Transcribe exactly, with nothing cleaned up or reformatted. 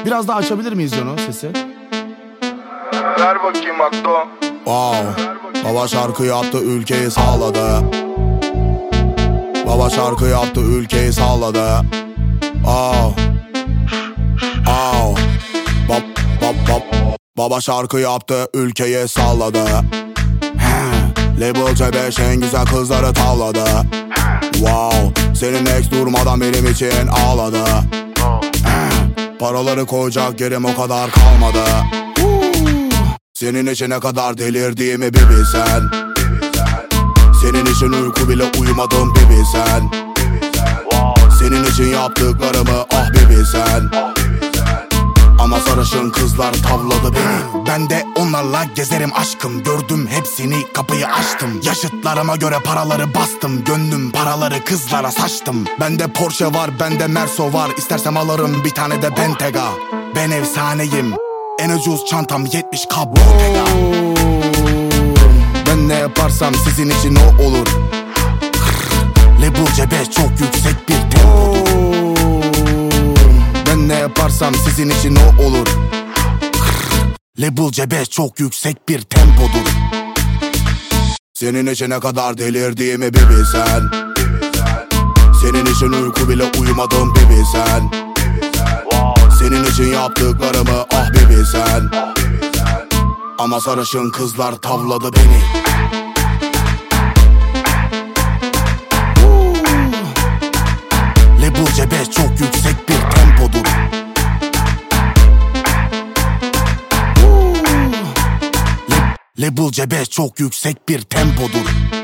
Biraz daha açabilir miyiz Cano sesi? Ver bakayım Akdo. Wow. Baba şarkı yaptı, ülkeyi sağladı. Baba şarkı yaptı, ülkeyi sağladı. Oh. Oh. Bab, bab, bab. Baba şarkı yaptı, ülkeyi salladı. Label C beş en güzel kızları tavladı. Wow. Senin ex durmadan benim için ağladı. Paraları koyacak yerim o kadar kalmadı. Senin için ne kadar delirdiğimi bir bilsen. Senin için uyku bile uyumadım bir bilsen. Senin için yaptıklarımı ah bir bilsen. Ama sarışın kızlar tavladı beni. Ben de onlarla gezerim aşkım. Gördüm hepsini, kapıyı açtım. Yaşıtlarıma göre paraları bastım. Gönlüm paraları kızlara saçtım. Bende Porsche var, bende Merso var. İstersem alırım bir tane de Bentayga. Ben efsaneyim. En ucuz çantam yetmiş K Bottega. Ben ne yaparsam sizin için o olur. Label C beş çok yüksek bir tempodur. Ben ne yaparsam sizin için o olur. Label C beş çok yüksek bir tempodur. Senin için ne kadar delirdiğimi bir bilsen. Senin için uyku bile uyumadım bir bilsen. Senin için yaptıklarımı ah bir bilsen. Ama sarışın kızlar tavladı beni. Label C beş çok yüksek bir tempodur. Label C beş çok yüksek bir tempodur.